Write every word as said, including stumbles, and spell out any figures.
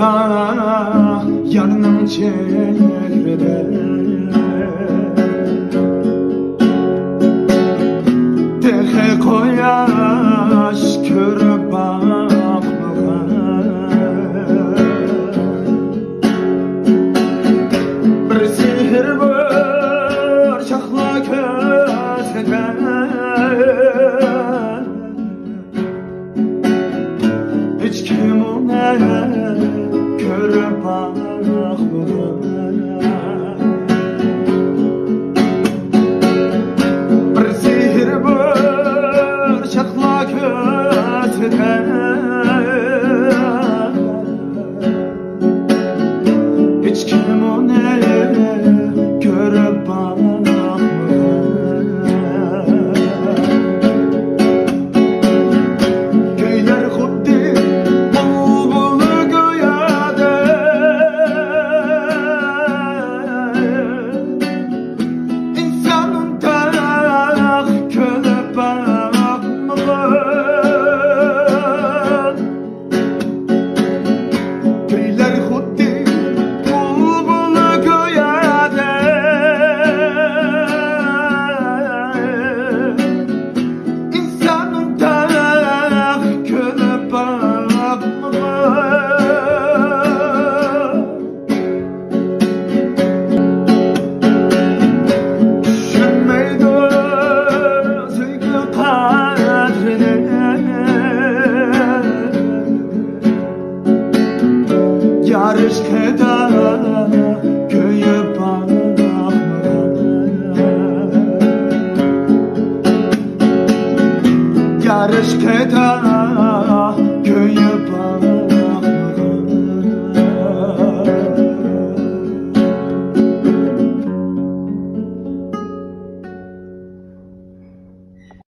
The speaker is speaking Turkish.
yarının çehrede Tehe koyaş körüp bakmağa Bir sihir var şakla kötede Hiç kim ona körüp bakmağa Bir sihir var şakla kötede Hiç kim ona körüp bakmağa Köyler huddi bulbulu göğede İnsanın tak körüp bakmağa Köyler huddi bulbulu göğede İnsanın tak körüp bakmağa Düşünmeydi sevgi kadrini Yarış keda köyü bakmağa Yarış keda köyü